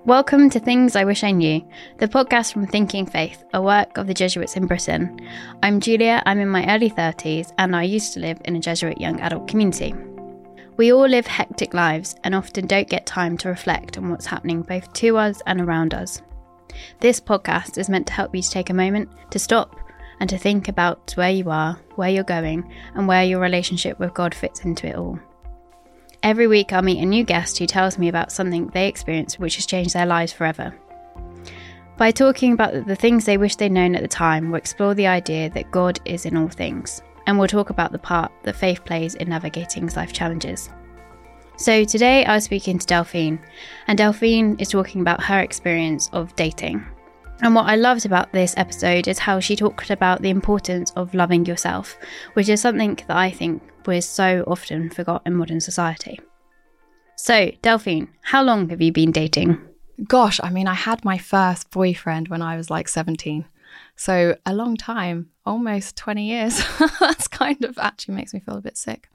Welcome to Things I Wish I Knew, the podcast from Thinking Faith, a work of the Jesuits in Britain. I'm Julia, I'm in my early 30s, and I used to live in a Jesuit young adult community. We all live hectic lives and often don't get time to reflect on what's happening both to us and around us. This podcast is meant to help you to take a moment to stop and to think about where you are, where you're going, and where your relationship with God fits into it all. Every week I'll meet a new guest who tells me about something they experienced which has changed their lives forever. By talking about the things they wish they'd known at the time, we'll explore the idea that God is in all things, and we'll talk about the part that faith plays in navigating life challenges. So today I was speaking to Delphine, and Delphine is talking about her experience of dating. And what I loved about this episode is how she talked about the importance of loving yourself, which is something that I think we're so often forgot in modern society. So, Delphine, how long have you been dating? Gosh, I had my first boyfriend when I was like 17. So a long time, almost 20 years. That's kind of actually makes me feel a bit sick.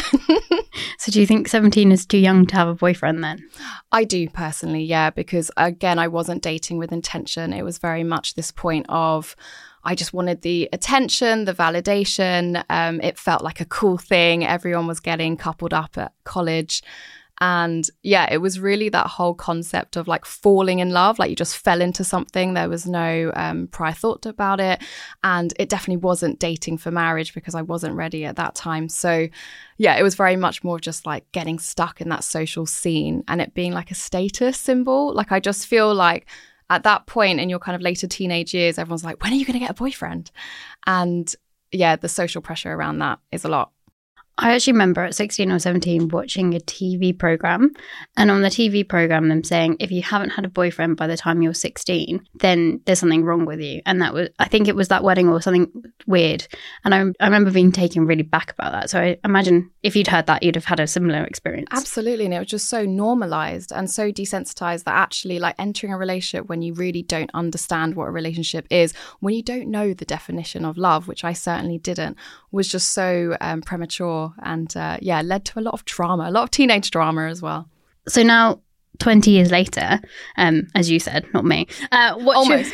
So do you think 17 is too young to have a boyfriend then? I do personally, yeah, because again, I wasn't dating with intention. It was very much this point of I just wanted the attention, the validation. It felt like a cool thing. Everyone was getting coupled up at college. And yeah, it was really that whole concept of like falling in love, like you just fell into something. There was no prior thought about it. And it definitely wasn't dating for marriage because I wasn't ready at that time. So yeah, it was very much more just like getting stuck in that social scene and it being like a status symbol. Like I just feel like at that point in your kind of later teenage years, everyone's like, when are you going to get a boyfriend? And yeah, the social pressure around that is a lot. I actually remember at 16 or 17 watching a TV programme, and on the TV programme them saying if you haven't had a boyfriend by the time you're 16 then there's something wrong with you, and that was, I think it was that wedding or something weird, and I remember being taken really back about that. So I imagine if you'd heard that you'd have had a similar experience. Absolutely, and it was just so normalised and so desensitised that actually like entering a relationship when you really don't understand what a relationship is, when you don't know the definition of love, which I certainly didn't, was just so premature. And led to a lot of drama, a lot of teenage drama as well. So now, 20 years later, as you said, not me. Almost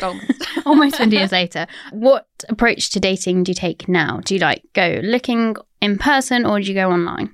20 years later. What approach to dating do you take now? Do you like go looking in person or do you go online?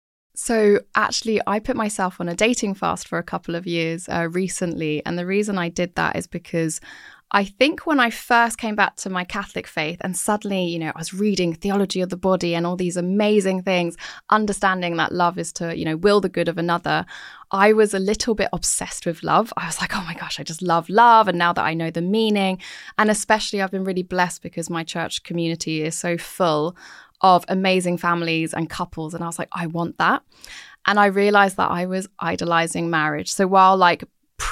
So actually, I put myself on a dating fast for a couple of years recently. And the reason I did that is because I think when I first came back to my Catholic faith and suddenly, I was reading theology of the body and all these amazing things, understanding that love is to, will the good of another, I was a little bit obsessed with love. I was like, oh my gosh, I just love love. And now that I know the meaning, and especially I've been really blessed because my church community is so full of amazing families and couples. And I was like, I want that. And I realized that I was idolizing marriage. So while like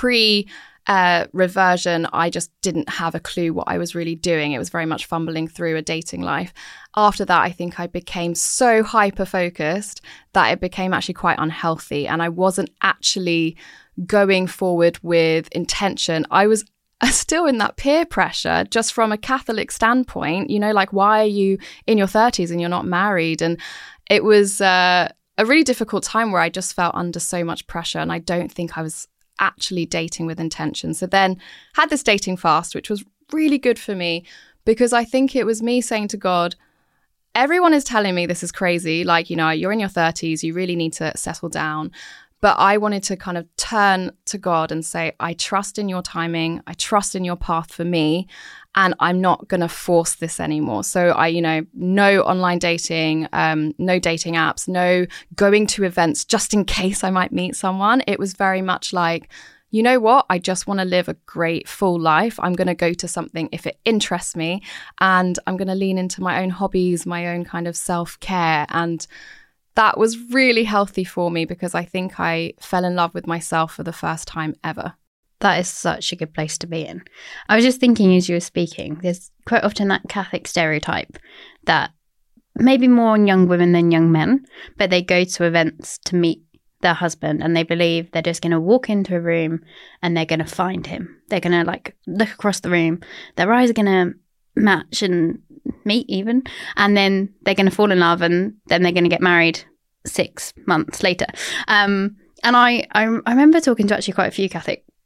reversion, I just didn't have a clue what I was really doing. It was very much fumbling through a dating life. After that, I think I became so hyper-focused that it became actually quite unhealthy. And I wasn't actually going forward with intention. I was still in that peer pressure, just from a Catholic standpoint, like, why are you in your 30s and you're not married? And it was a really difficult time where I just felt under so much pressure. And I don't think I was actually dating with intention. So then had this dating fast, which was really good for me because I think it was me saying to God, everyone is telling me this is crazy. Like, you're in your 30s, you really need to settle down. But I wanted to kind of turn to God and say, I trust in your timing. I trust in your path for me. And I'm not going to force this anymore. So no online dating, no dating apps, no going to events just in case I might meet someone. It was very much like, you know what? I just want to live a great full life. I'm going to go to something if it interests me. And I'm going to lean into my own hobbies, my own kind of self-care. And that was really healthy for me because I think I fell in love with myself for the first time ever. That is such a good place to be in. I was just thinking as you were speaking, there's quite often that Catholic stereotype that maybe more on young women than young men, but they go to events to meet their husband and they believe they're just going to walk into a room and they're going to find him. They're going to like look across the room. Their eyes are going to match and meet even, and then they're going to fall in love and then they're going to get married 6 months later. And I remember talking to actually quite a few Catholic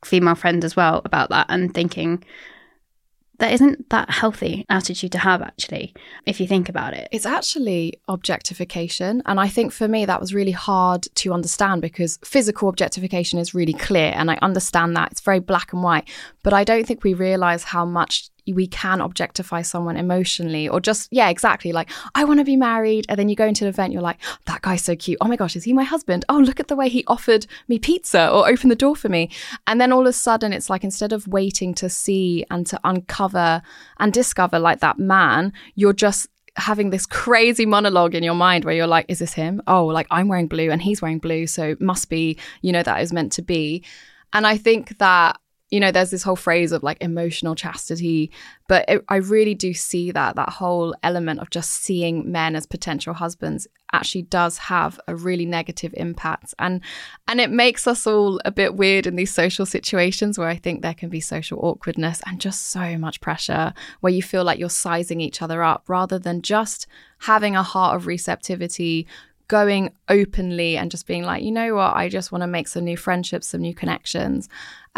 female friends as well about that and thinking that isn't that healthy attitude to have, actually, if you think about it. It's actually objectification. And I think for me, that was really hard to understand because physical objectification is really clear. And I understand that. It's very black and white. But I don't think we realize how much we can objectify someone emotionally or just, yeah, exactly. Like, I want to be married. And then you go into an event, you're like, that guy's so cute. Oh my gosh, is he my husband? Oh, look at the way he offered me pizza or opened the door for me. And then all of a sudden it's like, instead of waiting to see and to uncover and discover like that man, you're just having this crazy monologue in your mind where you're like, is this him? Oh, like I'm wearing blue and he's wearing blue. So it must be, that is meant to be. And I think that, there's this whole phrase of like emotional chastity, but I really do see that whole element of just seeing men as potential husbands actually does have a really negative impact. And it makes us all a bit weird in these social situations where I think there can be social awkwardness and just so much pressure where you feel like you're sizing each other up rather than just having a heart of receptivity, going openly and just being like, you know what, I just want to make some new friendships, some new connections.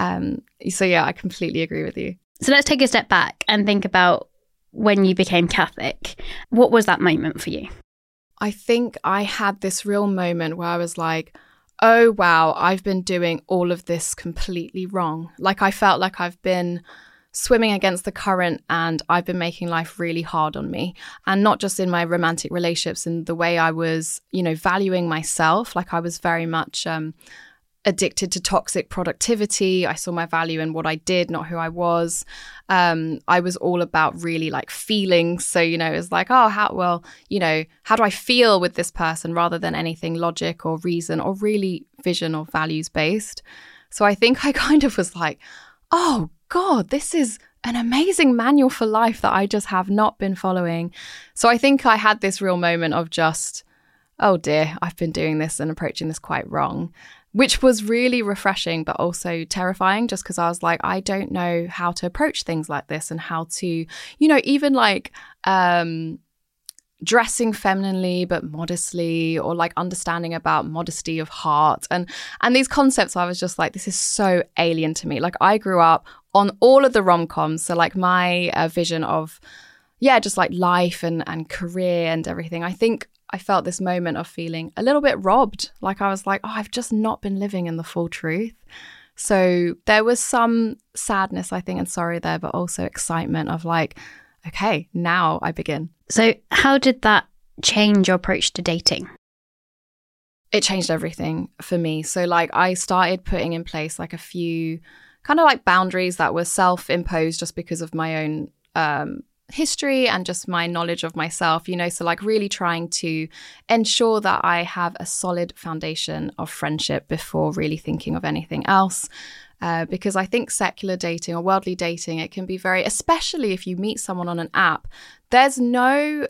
So yeah, I completely agree with you. So let's take a step back and think about when you became Catholic. What was that moment for you? I think I had this real moment where I was like, oh wow, I've been doing all of this completely wrong. Like I felt like I've been swimming against the current and I've been making life really hard on me. And not just in my romantic relationships, in the way I was, valuing myself. Like I was very much addicted to toxic productivity. I saw my value in what I did, not who I was. I was all about really like feelings. So, it was like, oh, how do I feel with this person rather than anything logic or reason or really vision or values based. So I think I kind of was like, oh God, this is an amazing manual for life that I just have not been following. So I think I had this real moment of just, oh dear, I've been doing this and approaching this quite wrong, which was really refreshing, but also terrifying just because I was like, I don't know how to approach things like this and how to, even like dressing femininely but modestly, or like understanding about modesty of heart and these concepts. I was just like, this is so alien to me. Like I grew up on all of the rom-coms. So like my vision of, just like life and career and everything. I think I felt this moment of feeling a little bit robbed. Like I was like, oh, I've just not been living in the full truth. So there was some sadness, I think, and sorry there, but also excitement of like, okay, now I begin. So how did that change your approach to dating? It changed everything for me. So like I started putting in place like a few kind of like boundaries that were self-imposed just because of my own history and just my knowledge of myself, so like really trying to ensure that I have a solid foundation of friendship before really thinking of anything else. Because I think secular dating or worldly dating, it can be very, especially if you meet someone on an app, there's no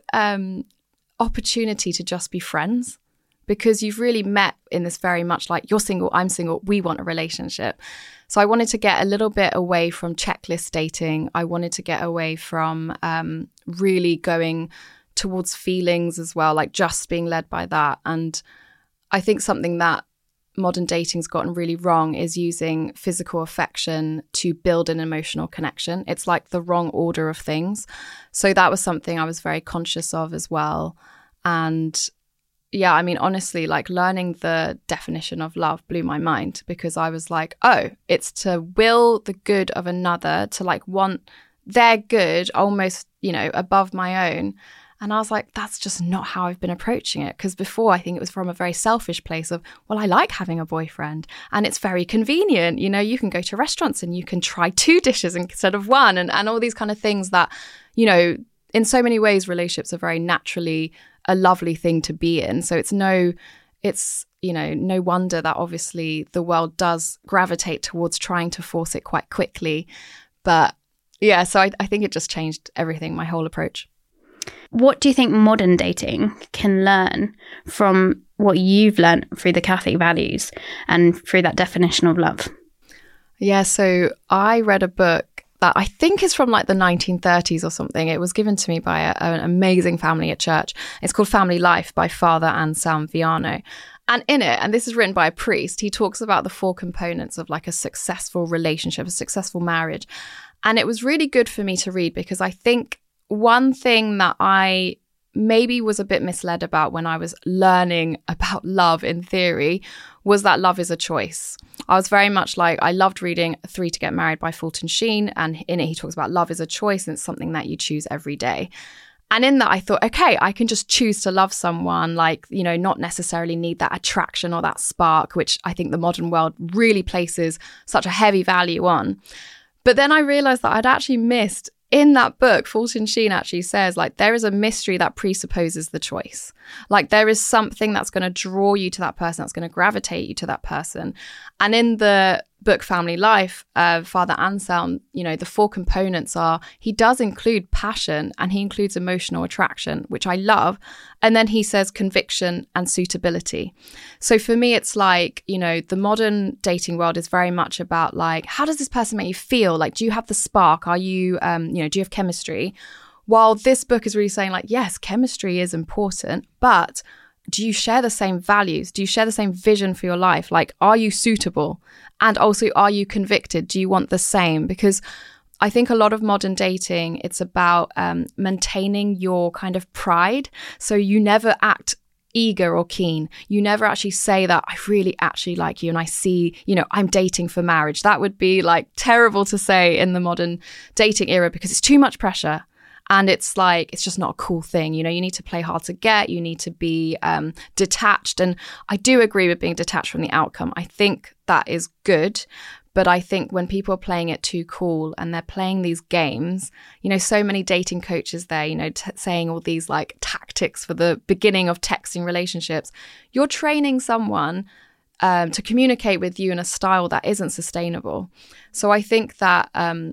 opportunity to just be friends because you've really met in this very much like you're single, I'm single, we want a relationship. So I wanted to get a little bit away from checklist dating. I wanted to get away from really going towards feelings as well, like just being led by that. And I think something that modern dating's gotten really wrong is using physical affection to build an emotional connection. It's like the wrong order of things. So that was something I was very conscious of as well. And yeah, I mean, honestly, like learning the definition of love blew my mind because I was like, oh, it's to will the good of another, to like want their good almost, above my own. And I was like, that's just not how I've been approaching it. Because before, I think it was from a very selfish place of, well, I like having a boyfriend and it's very convenient. You can go to restaurants and you can try 2 dishes instead of 1 and all these kind of things that, in so many ways, relationships are very naturally a lovely thing to be in. So it's no wonder that obviously the world does gravitate towards trying to force it quite quickly. But yeah, so I think it just changed everything, my whole approach. What do you think modern dating can learn from what you've learned through the Catholic values and through that definition of love? Yeah, so I read a book that I think is from like the 1930s or something. It was given to me by an amazing family at church. It's called Family Life by Father Anselm Viano. And in it, and this is written by a priest, he talks about the 4 components of like a successful relationship, a successful marriage. And it was really good for me to read, because I think one thing that I maybe was a bit misled about when I was learning about love in theory was that love is a choice. I was very much like, I loved reading 3 to Get Married by Fulton Sheen. And in it, he talks about love is a choice and it's something that you choose every day. And in that, I thought, okay, I can just choose to love someone, like, you know, not necessarily need that attraction or that spark, which I think the modern world really places such a heavy value on. But then I realized that I'd actually missed, in that book, Fulton Sheen actually says, like, there is a mystery that presupposes the choice. Like, there is something that's going to draw you to that person, that's going to gravitate you to that person. And in the book Family Life, Father Anselm, you know, the 4 components are, he does include passion and he includes emotional attraction, which I love. And then he says conviction and suitability. So for me, it's like, you know, the modern dating world is very much about like, how does this person make you feel? Like, do you have the spark? Are you, you know, do you have chemistry? While this book is really saying like, yes, chemistry is important, but do you share the same values? Do you share the same vision for your life? Like, are you suitable? And also, are you convicted? Do you want the same? Because I think a lot of modern dating, it's about maintaining your kind of pride. So you never act eager or keen. You never actually say that I really actually like you and I see, you know, I'm dating for marriage. That would be like terrible to say in the modern dating era, because it's too much pressure. And it's like, it's just not a cool thing. You know, you need to play hard to get. You need to be detached. And I do agree with being detached from the outcome. I think that is good. But I think when people are playing it too cool and they're playing these games, you know, so many dating coaches there, you know, saying all these like tactics for the beginning of texting relationships, you're training someone to communicate with you in a style that isn't sustainable. So I think that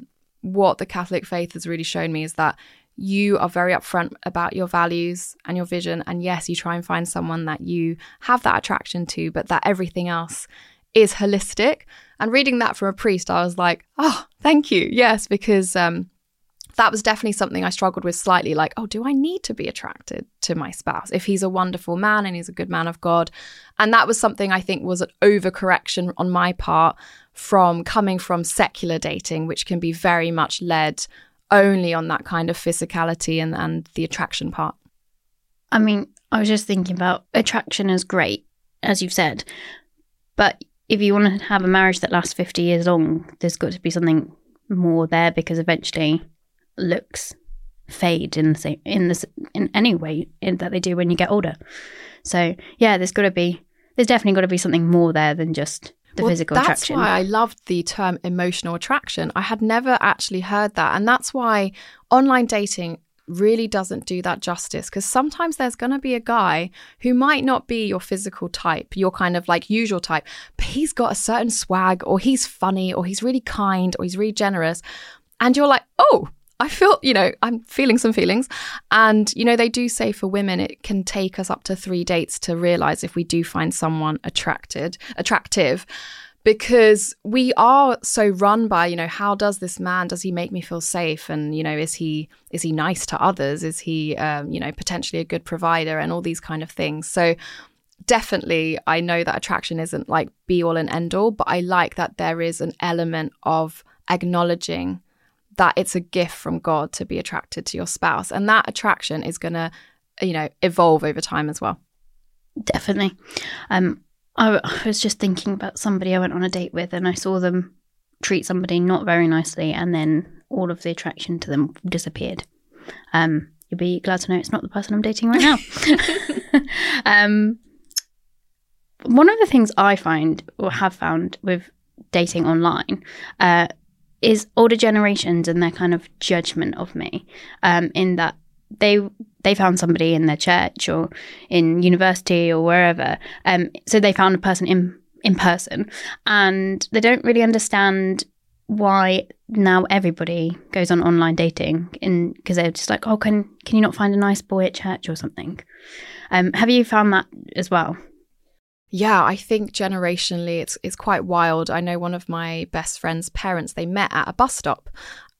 what the Catholic faith has really shown me is that you are very upfront about your values and your vision. And yes, you try and find someone that you have that attraction to, but that everything else is holistic. And reading that from a priest, I was like, oh, thank you. Yes, because that was definitely something I struggled with slightly. Like, oh, do I need to be attracted to my spouse if he's a wonderful man and he's a good man of God? And that was something I think was an overcorrection on my part from coming from secular dating, which can be very much led only on that kind of physicality and the attraction part. I mean, I was just thinking about attraction is great, as you've said, but if you want to have a marriage that lasts 50 years long, there's got to be something more there, because eventually looks fade in any way that they do when you get older. So yeah, there's definitely got to be something more there than just the physical attraction. That's why I loved the term emotional attraction. I had never actually heard that. And that's why online dating really doesn't do that justice, because sometimes there's going to be a guy who might not be your physical type, your kind of like usual type, but he's got a certain swag, or he's funny, or he's really kind, or he's really generous. And you're like, oh, I feel, you know, I'm feeling some feelings. And, you know, they do say for women, it can take us up to 3 dates to realize if we do find someone attractive, because we are so run by, you know, how does this man, does he make me feel safe? And, you know, is he nice to others? Is he, you know, potentially a good provider, and all these kind of things. So definitely, I know that attraction isn't like be all and end all, but I like that there is an element of acknowledging that it's a gift from God to be attracted to your spouse. And that attraction is going to, you know, evolve over time as well. Definitely. I was just thinking about somebody I went on a date with, and I saw them treat somebody not very nicely, and then all of the attraction to them disappeared. You'll be glad to know it's not the person I'm dating right now. One of the things I find, or have found, with dating online is older generations and their kind of judgment of me, in that they found somebody in their church or in university or wherever. So they found a person in person, and they don't really understand why now everybody goes on online dating, because they're just like, oh, can you not find a nice boy at church or something? Have you found that as well? Yeah, I think generationally it's quite wild. I know one of my best friend's parents, they met at a bus stop.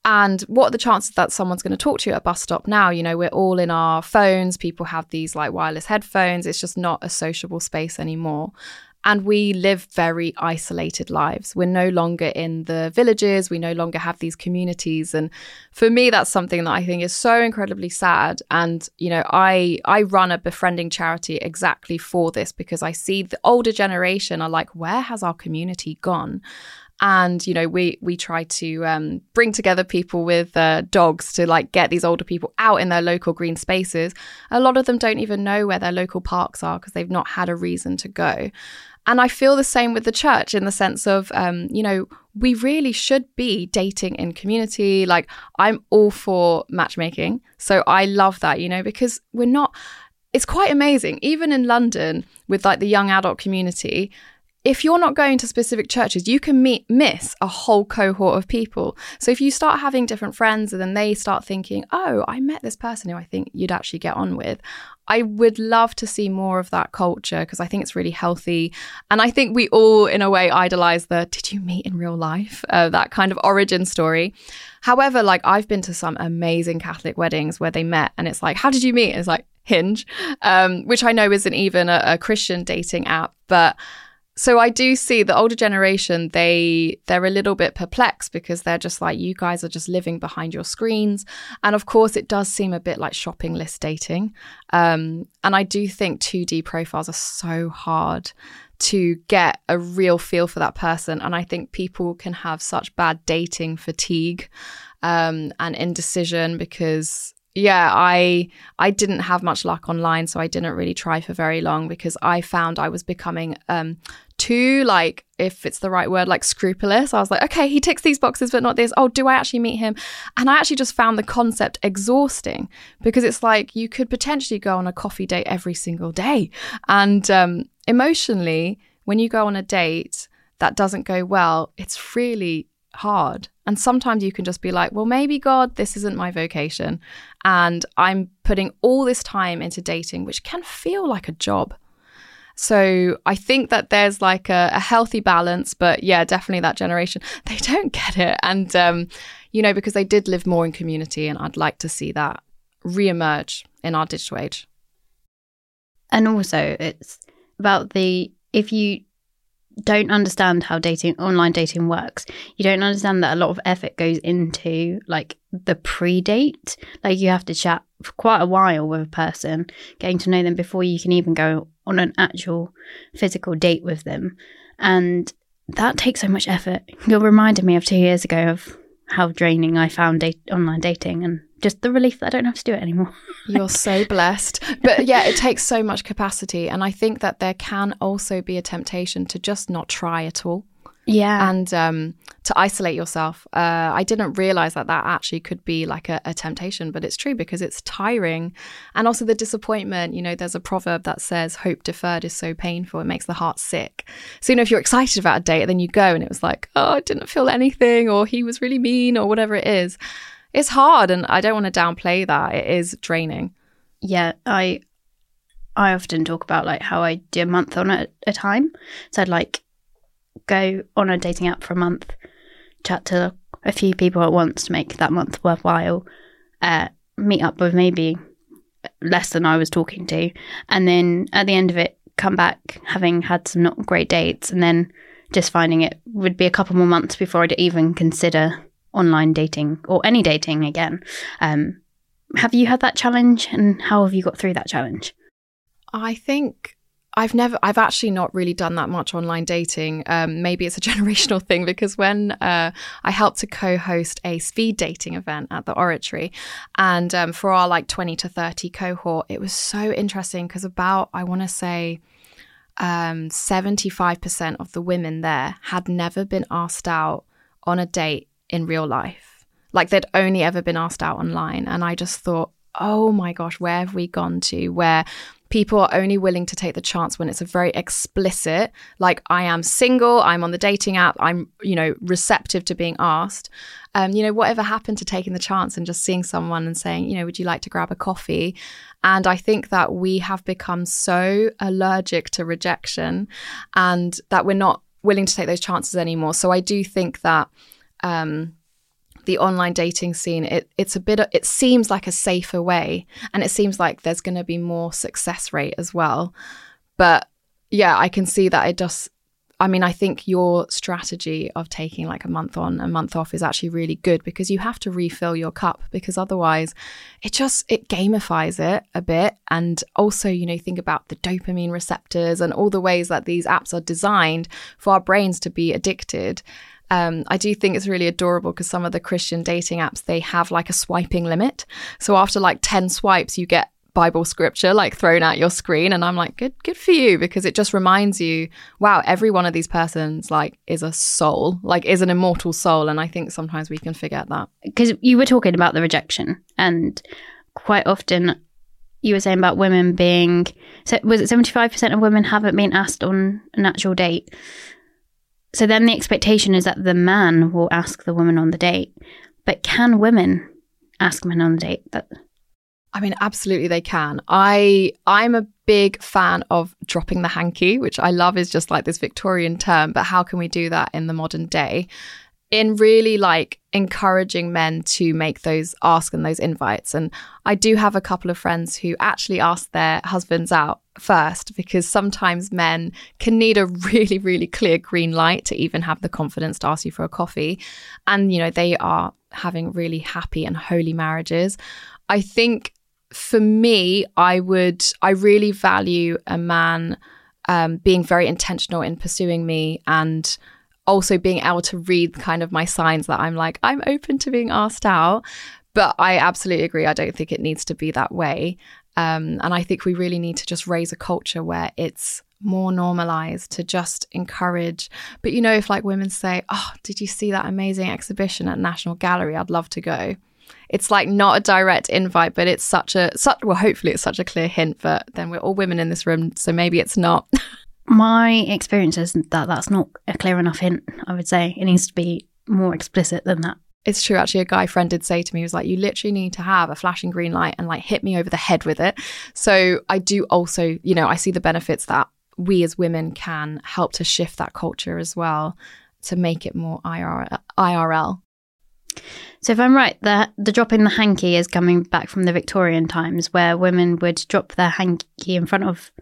And what are the chances that someone's going to talk to you at a bus stop now? You know, we're all in our phones. People have these like wireless headphones. It's just not a sociable space anymore. And we live very isolated lives. We're no longer in the villages. We no longer have these communities. And for me, that's something that I think is so incredibly sad. And, you know, I run a befriending charity exactly for this, because I see the older generation are like, where has our community gone? And, you know, we try to bring together people with dogs to like get these older people out in their local green spaces. A lot of them don't even know where their local parks are because they've not had a reason to go. And I feel the same with the church, in the sense of, you know, we really should be dating in community. Like, I'm all for matchmaking. So I love that, you know, because it's quite amazing. Even in London with like the young adult community, if you're not going to specific churches, you can miss a whole cohort of people. So if you start having different friends and then they start thinking, oh, I met this person who I think you'd actually get on with, I would love to see more of that culture, because I think it's really healthy. And I think we all, in a way, idolize the did you meet in real life? That kind of origin story. However, like, I've been to some amazing Catholic weddings where they met and it's like, how did you meet? It's like Hinge, which I know isn't even a Christian dating app. But so I do see the older generation, they're a little bit perplexed, because they're just like, you guys are just living behind your screens. And of course, it does seem a bit like shopping list dating. And I do think 2D profiles are so hard to get a real feel for that person. And I think people can have such bad dating fatigue and indecision, because I didn't have much luck online, so I didn't really try for very long, because I found I was becoming too, like, if it's the right word, like scrupulous. I was like, okay, he ticks these boxes, but not this. Oh, do I actually meet him? And I actually just found the concept exhausting, because it's like you could potentially go on a coffee date every single day. And emotionally, when you go on a date that doesn't go well, it's really hard. And sometimes you can just be like, well, maybe God, this isn't my vocation. And I'm putting all this time into dating, which can feel like a job. So I think that there's like a healthy balance, but yeah, definitely that generation, they don't get it. And, you know, because they did live more in community, and I'd like to see that reemerge in our digital age. And also it's about if you don't understand how online dating works, you don't understand that a lot of effort goes into like the pre-date. Like, you have to chat for quite a while with a person, getting to know them before you can even go on an actual physical date with them. And that takes so much effort. You're reminded me of 2 years ago of how draining I found online dating, and just the relief that I don't have to do it anymore. You're so blessed. But yeah, it takes so much capacity. And I think that there can also be a temptation to just not try at all. Yeah. And to isolate yourself. I didn't realize that actually could be like a temptation, but it's true, because it's tiring. And also the disappointment, you know, there's a proverb that says hope deferred is so painful, it makes the heart sick. So, you know, if you're excited about a date, then you go and it was like, oh, I didn't feel anything, or he was really mean, or whatever it is. It's hard, and I don't want to downplay that. It is draining. Yeah, I often talk about like how I do a month on a time. So I'd like go on a dating app for a month, chat to a few people at once to make that month worthwhile, meet up with maybe less than I was talking to, and then at the end of it come back having had some not great dates, and then just finding it would be a couple more months before I'd even consider online dating or any dating again. Have you had that challenge, and how have you got through that challenge? I think I've actually not really done that much online dating. Maybe it's a generational thing, because when I helped to co-host a speed dating event at the Oratory, and for our like 20 to 30 cohort, it was so interesting, because about, I want to say 75% of the women there had never been asked out on a date in real life. Like, they'd only ever been asked out online. And I just thought, oh my gosh, where have we gone to, where people are only willing to take the chance when it's a very explicit, like, I am single, I'm on the dating app, I'm, you know, receptive to being asked. You know, whatever happened to taking the chance and just seeing someone and saying, you know, would you like to grab a coffee? And I think that we have become so allergic to rejection, and that we're not willing to take those chances anymore. So I do think that the online dating scene, it seems like a safer way, and it seems like there's going to be more success rate as well. But yeah, I can see that it does. I mean, I think your strategy of taking like a month on, a month off is actually really good, because you have to refill your cup, because otherwise it gamifies it a bit. And also, you know, think about the dopamine receptors and all the ways that these apps are designed for our brains to be addicted. I do think it's really adorable, because some of the Christian dating apps, they have like a swiping limit. So after like 10 swipes, you get Bible scripture like thrown at your screen. And I'm like, good for you, because it just reminds you, wow, every one of these persons like is a soul, like is an immortal soul. And I think sometimes we can forget that. Because you were talking about the rejection, and quite often you were saying about women being, so was it 75% of women haven't been asked on an actual date? So then the expectation is that the man will ask the woman on the date. But can women ask men on the date? I mean, absolutely they can. I'm a big fan of dropping the hanky, which I love is just like this Victorian term. But how can we do that in the modern day? In really like encouraging men to make those ask and those invites. And I do have a couple of friends who actually ask their husbands out first, because sometimes men can need a really, really clear green light to even have the confidence to ask you for a coffee. And, you know, they are having really happy and holy marriages. I think for me, I really value a man being very intentional in pursuing me, and also being able to read kind of my signs that I'm open to being asked out. But I absolutely agree. I don't think it needs to be that way. And I think we really need to just raise a culture where it's more normalized to just encourage. But, you know, if like women say, oh, did you see that amazing exhibition at National Gallery? I'd love to go. It's like not a direct invite, but it's well, hopefully it's such a clear hint, but then we're all women in this room, so maybe it's not. My experience is that that's not a clear enough hint, I would say. It needs to be more explicit than that. It's true. Actually, a guy friend did say to me, he was like, you literally need to have a flashing green light and like hit me over the head with it. So I do also, you know, I see the benefits that we as women can help to shift that culture as well, to make it more IRL. So if I'm right, the dropping the hanky is coming back from the Victorian times, where women would drop their hanky in front of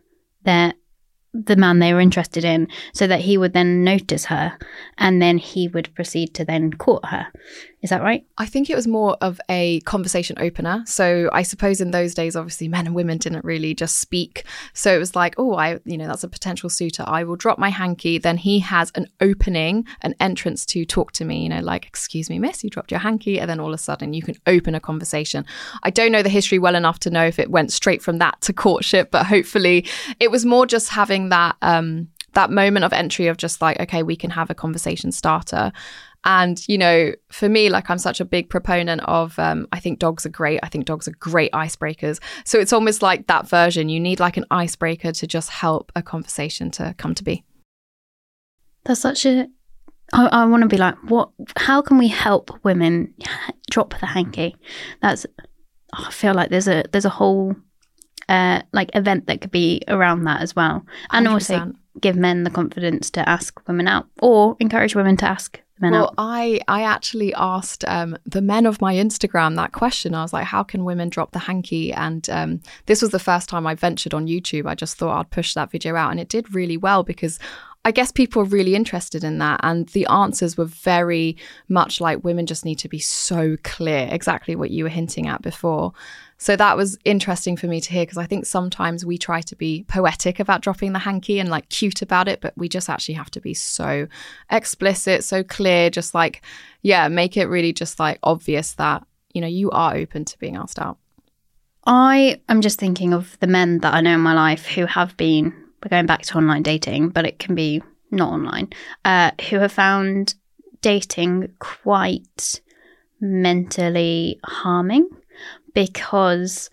the man they were interested in, so that he would then notice her, and then he would proceed to then court her. Is that right? I think it was more of a conversation opener. So I suppose in those days, obviously, men and women didn't really just speak. So it was like, oh, that's a potential suitor. I will drop my hanky. Then he has an opening, an entrance to talk to me, you know, like, excuse me, miss, you dropped your hanky. And then all of a sudden you can open a conversation. I don't know the history well enough to know if it went straight from that to courtship, but hopefully it was more just having that moment of entry of just like, okay, we can have a conversation starter. And, you know, for me, like, I'm such a big proponent of, I think dogs are great. I think dogs are great icebreakers. So it's almost like that version. You need like an icebreaker to just help a conversation to come to be. That's such a... I want to be like, how can we help women drop the hanky? I feel like there's a whole like event that could be around that as well. And 100%. Also give men the confidence to ask women out, or encourage women to ask men out. Well, I actually asked the men of my Instagram that question. I was like, how can women drop the hanky? And this was the first time I ventured on YouTube. I just thought I'd push that video out, and it did really well, because I guess people are really interested in that. And the answers were very much like, women just need to be so clear, exactly what you were hinting at before. So that was interesting for me to hear, because I think sometimes we try to be poetic about dropping the hanky and like cute about it, but we just actually have to be so explicit, so clear, just like, yeah, make it really just like obvious that, you know, you are open to being asked out. I am just thinking of the men that I know in my life who have been, we're going back to online dating, but it can be not online, who have found dating quite mentally harming, because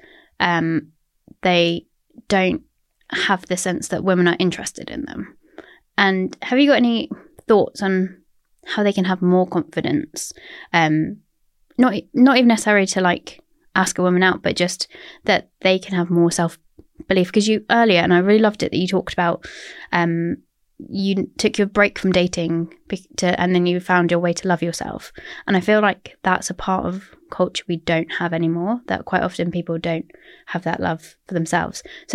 they don't have the sense that women are interested in them. And have you got any thoughts on how they can have more confidence? Not even necessarily to like ask a woman out, but just that they can have more self-belief. Because you earlier, and I really loved it that you talked about you took your break from dating and then you found your way to love yourself. And I feel like that's a part of culture we don't have anymore, that quite often people don't have that love for themselves. So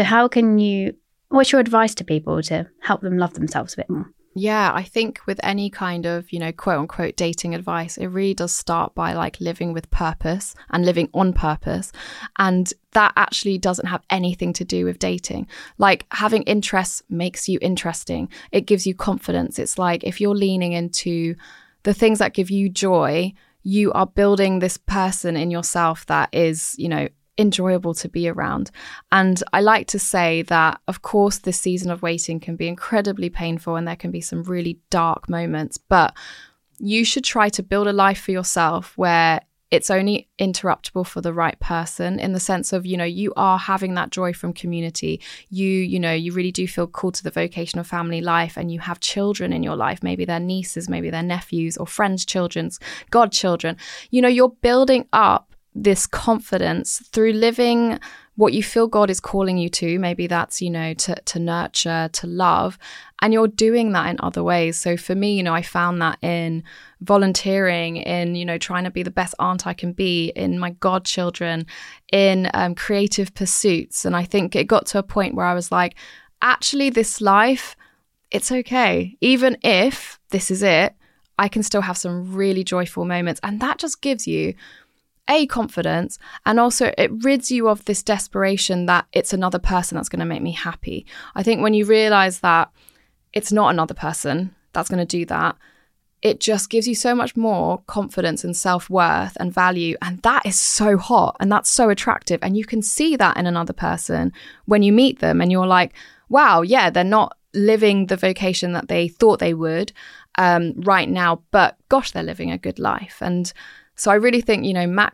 what's your advice to people to help them love themselves a bit more? Yeah, I think with any kind of, quote unquote dating advice, it really does start by like living with purpose and living on purpose. And that actually doesn't have anything to do with dating. Like having interests makes you interesting. It gives you confidence. It's like if you're leaning into the things that give you joy, you are building this person in yourself that is, enjoyable to be around. And I like to say that, of course, this season of waiting can be incredibly painful and there can be some really dark moments, but you should try to build a life for yourself where it's only interruptible for the right person, in the sense of, you are having that joy from community. You really do feel called to the vocation of family life, and you have children in your life. Maybe they're nieces, maybe they're nephews or friends' children's godchildren. You're building up this confidence through living what you feel God is calling you to. Maybe that's, to nurture, to love, and you're doing that in other ways. So for me, I found that in volunteering, in, trying to be the best aunt I can be, in my godchildren, in creative pursuits. And I think it got to a point where I was like, actually, this life, it's okay. Even if this is it, I can still have some really joyful moments. And that just gives you confidence, and also it rids you of this desperation that it's another person that's going to make me happy. I think when you realize that it's not another person that's going to do that, it just gives you so much more confidence and self-worth and value. And that is so hot and that's so attractive. And you can see that in another person when you meet them and you're like, wow, yeah, they're not living the vocation that they thought they would right now, but gosh, they're living a good life. And so I really think,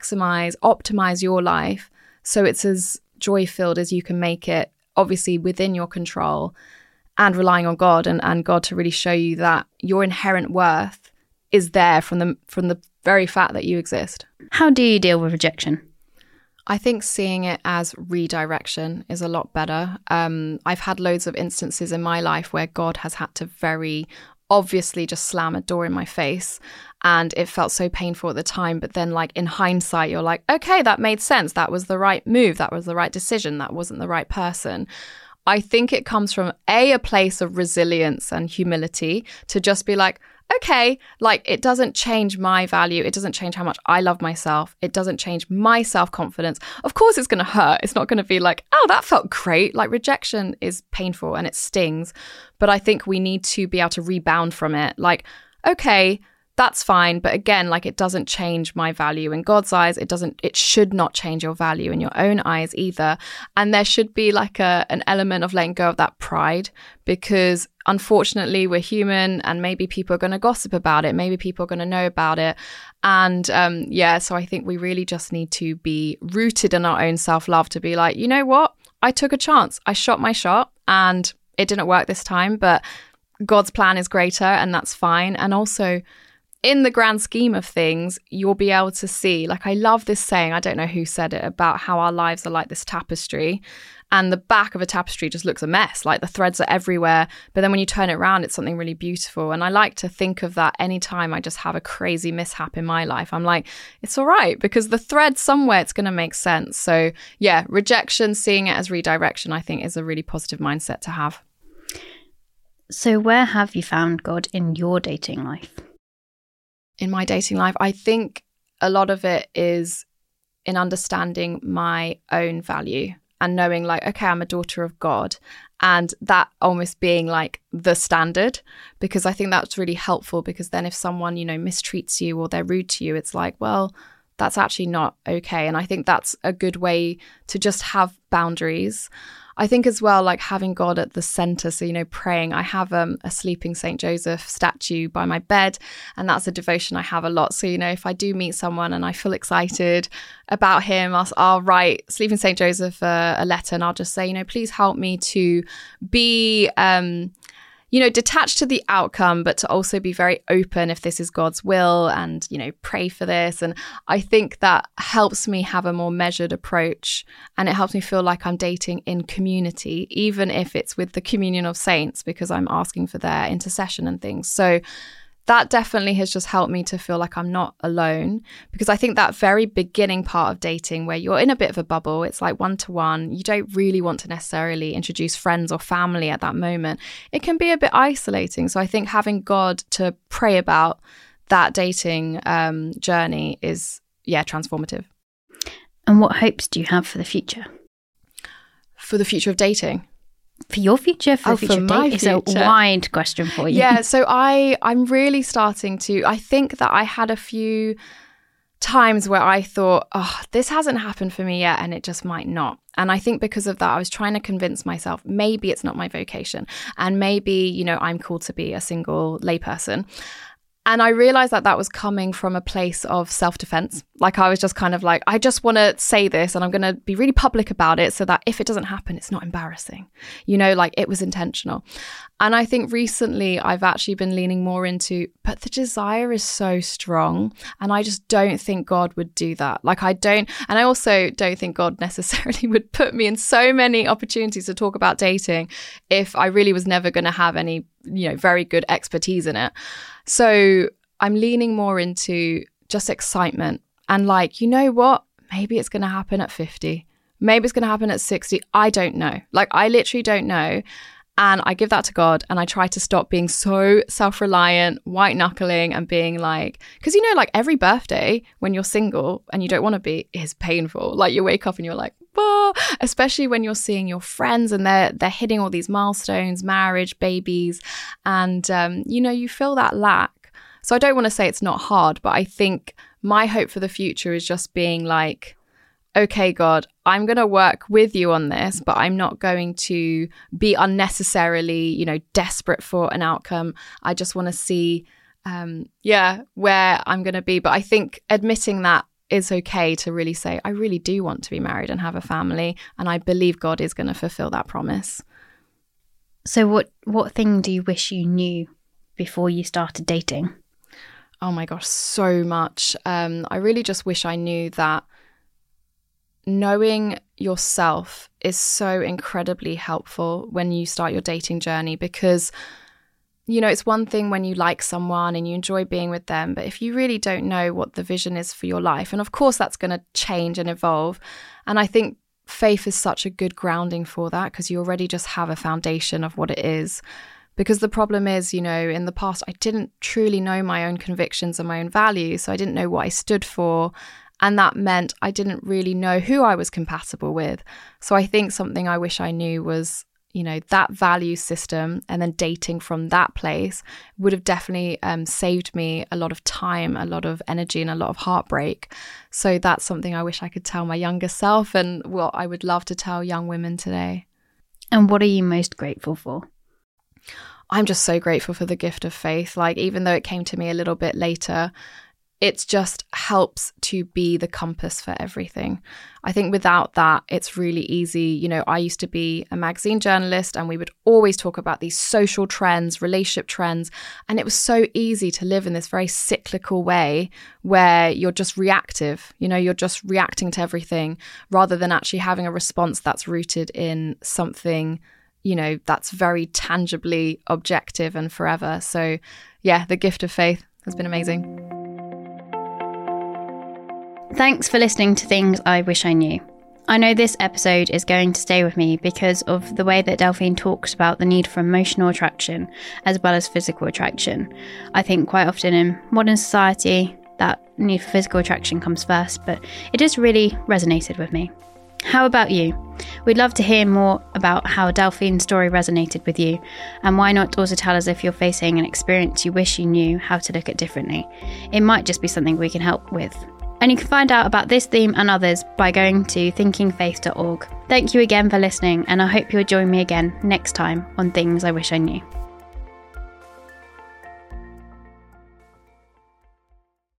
optimize your life so it's as joy-filled as you can make it, obviously within your control, and relying on God and God to really show you that your inherent worth is there from the very fact that you exist. How do you deal with rejection? I think seeing it as redirection is a lot better. I've had loads of instances in my life where God has had to very obviously just slam a door in my face, and it felt so painful at the time, but then like in hindsight you're like, okay, that made sense, that was the right move, that was the right decision, that wasn't the right person. I think it comes from a place of resilience and humility to just be like, okay, like it doesn't change my value, it doesn't change how much I love myself, it doesn't change my self-confidence. Of course it's going to hurt, it's not going to be like, oh, that felt great. Like rejection is painful and it stings, but I think we need to be able to rebound from it. Like, okay, that's fine, but again, like it doesn't change my value in God's eyes. It should not change your value in your own eyes either. And there should be like an element of letting go of that pride, because unfortunately we're human and maybe people are going to gossip about it. Maybe people are going to know about it. And so I think we really just need to be rooted in our own self-love to be like, you know what? I took a chance. I shot my shot and it didn't work this time, but God's plan is greater and that's fine. And also, in the grand scheme of things, you'll be able to see, like I love this saying, I don't know who said it, about how our lives are like this tapestry and the back of a tapestry just looks a mess, like the threads are everywhere. But then when you turn it around, it's something really beautiful. And I like to think of that anytime I just have a crazy mishap in my life. I'm like, it's all right, because the thread somewhere, it's going to make sense. So yeah, rejection, seeing it as redirection, I think is a really positive mindset to have. So where have you found God in your dating life? In my dating life, I think a lot of it is in understanding my own value and knowing like, okay, I'm a daughter of God, and that almost being like the standard, because I think that's really helpful, because then if someone, mistreats you or they're rude to you, it's like, well, that's actually not okay. And I think that's a good way to just have boundaries. I think as well, like having God at the center. So, praying. I have a sleeping St. Joseph statue by my bed, and that's a devotion I have a lot. So, if I do meet someone and I feel excited about him, I'll write sleeping St. Joseph a letter, and I'll just say, please help me to be, detached to the outcome, but to also be very open if this is God's will and, pray for this. And I think that helps me have a more measured approach, and it helps me feel like I'm dating in community, even if it's with the communion of saints, because I'm asking for their intercession and things. So that definitely has just helped me to feel like I'm not alone, because I think that very beginning part of dating where you're in a bit of a bubble, it's like one-to-one, you don't really want to necessarily introduce friends or family at that moment. It can be a bit isolating. So I think having God to pray about that dating journey is, transformative. And what hopes do you have for the future? For the future of dating? For your future, for the future of dating? It's a wide question for you. Yeah, so I'm really starting to, I think that I had a few times where I thought, this hasn't happened for me yet, and it just might not. And I think because of that, I was trying to convince myself, maybe it's not my vocation, and maybe, I'm called to be a single layperson. And I realized that was coming from a place of self-defense. Like I was just kind of like, I just want to say this and I'm going to be really public about it so that if it doesn't happen, it's not embarrassing. Like it was intentional. And I think recently I've actually been leaning more into, but the desire is so strong. And I just don't think God would do that. And I also don't think God necessarily would put me in so many opportunities to talk about dating if I really was never going to have any, very good expertise in it. So I'm leaning more into just excitement and what? Maybe it's going to happen at 50. Maybe it's going to happen at 60. I don't know. I literally don't know. And I give that to God, and I try to stop being so self-reliant, white knuckling, and being because every birthday when you're single and you don't want to be is painful. You wake up and you're like, bah! Especially when you're seeing your friends and they're hitting all these milestones, marriage, babies, and you feel that lack. So I don't want to say it's not hard, but I think my hope for the future is just being okay, God, I'm going to work with you on this, but I'm not going to be unnecessarily, desperate for an outcome. I just want to see, where I'm going to be. But I think admitting that is okay to really say, I really do want to be married and have a family. And I believe God is going to fulfill that promise. So what thing do you wish you knew before you started dating? Oh my gosh, so much. I really just wish I knew that knowing yourself is so incredibly helpful when you start your dating journey, because it's one thing when you like someone and you enjoy being with them, but if you really don't know what the vision is for your life, and of course that's going to change and evolve, and I think faith is such a good grounding for that, because you already just have a foundation of what it is. Because the problem is, in the past I didn't truly know my own convictions and my own values, so I didn't know what I stood for. And that meant I didn't really know who I was compatible with. So I think something I wish I knew was, that value system, and then dating from that place would have definitely saved me a lot of time, a lot of energy, and a lot of heartbreak. So that's something I wish I could tell my younger self, and what I would love to tell young women today. And what are you most grateful for? I'm just so grateful for the gift of faith. Even though it came to me a little bit later, it just helps to be the compass for everything. I think without that, it's really easy. I used to be a magazine journalist, and we would always talk about these social trends, relationship trends. And it was so easy to live in this very cyclical way where you're just reactive. You're just reacting to everything rather than actually having a response that's rooted in something, that's very tangibly objective and forever. So yeah, the gift of faith has been amazing. Thanks for listening to Things I Wish I Knew. I know this episode is going to stay with me because of the way that Delphine talks about the need for emotional attraction as well as physical attraction. I think quite often in modern society, that need for physical attraction comes first, but it just really resonated with me. How about you? We'd love to hear more about how Delphine's story resonated with you, and why not also tell us if you're facing an experience you wish you knew how to look at differently. It might just be something we can help with. And you can find out about this theme and others by going to thinkingfaith.org. Thank you again for listening, and I hope you'll join me again next time on Things I Wish I Knew.